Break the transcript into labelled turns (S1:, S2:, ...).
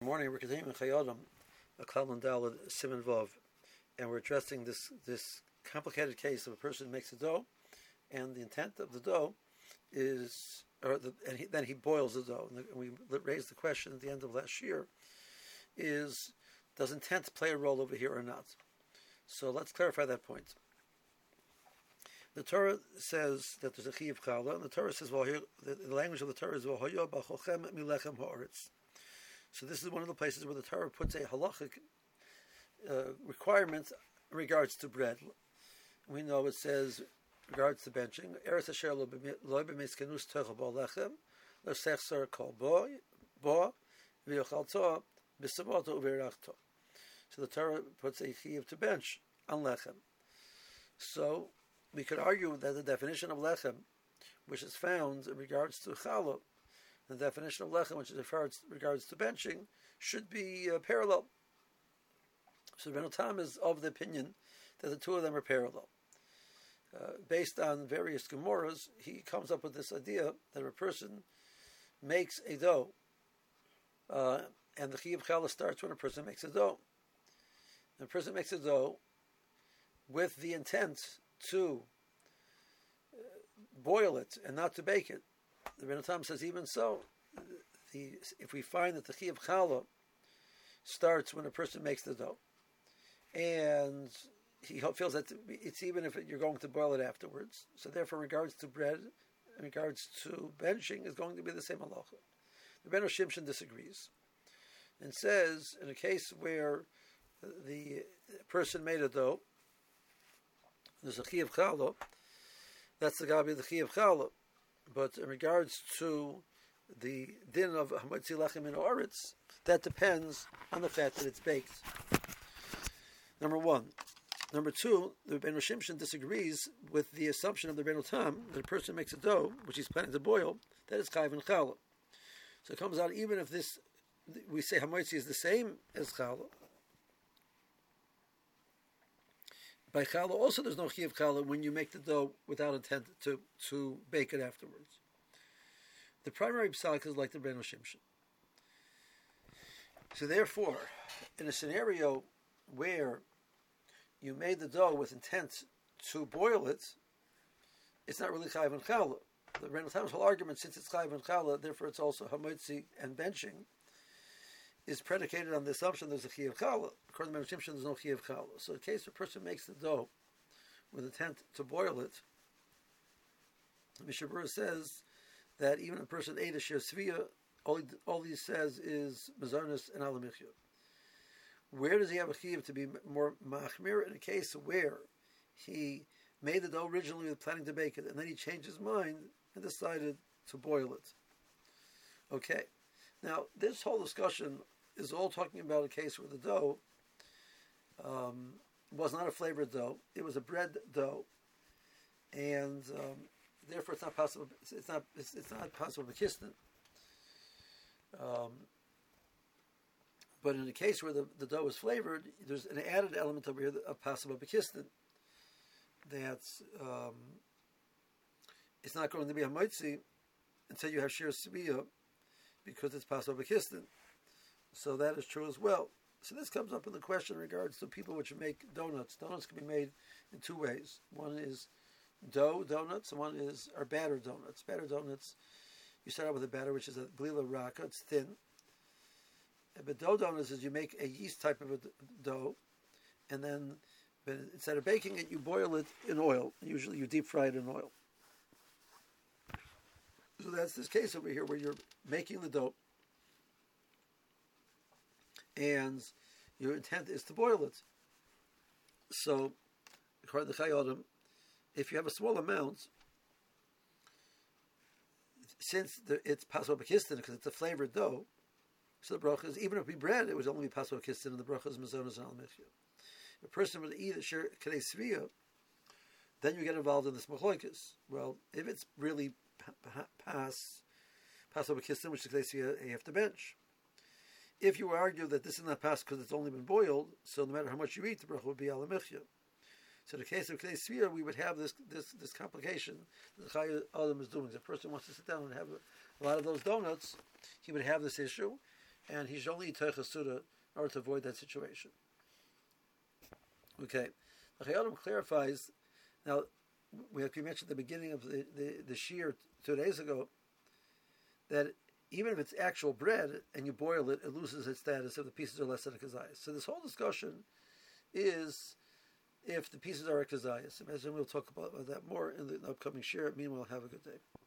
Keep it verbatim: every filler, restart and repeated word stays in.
S1: morning we're continuing Chayadam, a Kalman Dalad Simon Vov, and we're addressing this this complicated case of a person who makes a dough, and the intent of the dough is, or the, and he, then he boils the dough. And we raised the question at the end of last year: is does intent play a role over here or not? So let's clarify that point. The Torah says that there's a chiyuv challah, and the Torah says, well, here, the, the language of the Torah is v'hoyo b'chochem milechem ha'aretz. So this is one of the places where the Torah puts a halachic uh, requirement in regards to bread. We know it says, in regards to benching, eretz asher lo b'meiskenus techel bo lechem, lo sechsar kol bo, bo, v'yochalto, b'savoto u'v'irachto. So the Torah puts a chiyuv to bench on lechem. So we could argue that the definition of lechem, which is found in regards to challah, the definition of lechem, which is in regards to benching, should be uh, parallel. So Rebbeinu Tam is of the opinion that the two of them are parallel. Uh, based on various Gemaras, he comes up with this idea that if a person makes a dough, uh, and the chiyuv challah starts when a person makes a dough. And a person makes a dough with the intent to uh, boil it and not to bake it. The Rebbeinu Tam says even so, the, if we find that the chiyuv challah starts when a person makes the dough, and he feels that it's even if you're going to boil it afterwards, so therefore in regards to bread, in regards to benching, is going to be the same halacha. The Rebbeinu Shimshon disagrees and says in a case where the person made a dough, there's a chiyuv challah, that's the gabi the chiyuv challah. But in regards to the din of hamotzi lechem in oretz, that depends on the fact that it's baked. Number one. Number two, the Rebbeinu Shimshon disagrees with the assumption of the Rebbeinu Tam that a person makes a dough, which he's planning to boil, that is chayiv and challah. So it comes out even if this, we say hamotzi is the same as challah. By challah, also there's no chiyuv challah when you make the dough without intent to, to bake it afterwards. The primary psak is like the Rebbeinu Shimshon. So therefore, in a scenario where you made the dough with intent to boil it, it's not really chayiv and challah. The Rebbeinu Tam's whole argument, since it's chayiv and challah, therefore it's also hamotzi and benching, is predicated on the assumption there's a chiyuv challah. According to Rebbeinu Shimshon, there's no chiyuv challah. So in case a person makes the dough with intent to boil it, Mishnah Berurah says that even a person ate a shir sviyah, all he, all he says is mezarnus and alamichya. Where does he have a chiyuv to be more machmir? In a case where he made the dough originally with planning to bake it, and then he changed his mind and decided to boil it. Okay. Now, this whole discussion is all talking about a case where the dough um, was not a flavored dough; it was a bread dough, and um, therefore it's not possible. It's not. It's, it's not possible bekistin. Um, but in a case where the, the dough is flavored, there's an added element over here of possible bekistin. That's um, it's not going to be a mitzi until you have shir sviyah, because it's possible bekistin. So that is true as well. So this comes up in the question in regards to people which make donuts. Donuts can be made in two ways. One is dough donuts, and one is are batter donuts. Batter donuts, you start out with a batter which is a glila raka, it's thin. But dough donuts is you make a yeast type of a dough, and then but instead of baking it, you boil it in oil. Usually you deep fry it in oil. So that's this case over here where you're making the dough and your intent is to boil it. So, according to Chayyim, if you have a small amount, since the, it's possible bekistin because it's a flavored dough, so the bracha is, even if we bread, it would only be possible bekistin, and the bracha is mazonos and al-michya. If a person would eat a shir kadei sviyah, then you get involved in this machlokes. Well, if it's really pass, possible bekistin, which is kadei sviyah, you have to bench. If you argue that this is not passed because it's only been boiled, so no matter how much you eat, the bracha would be al michya. So in the case of Kedei Sviyah, we would have this this this complication that the Chayyim Adam is doing. If a person wants to sit down and have a, a lot of those donuts, he would have this issue. and he should only eat Teichas Suda in order to avoid that situation. Okay, the Chayyim clarifies. Now, we have we mentioned at the beginning of the the, the shiur two days ago that even if it's actual bread and you boil it, it loses its status if the pieces are less than a kazayas. So this whole discussion is if the pieces are a kazayas. Imagine we'll talk about, about that more in the upcoming shiur. Meanwhile, have a good day.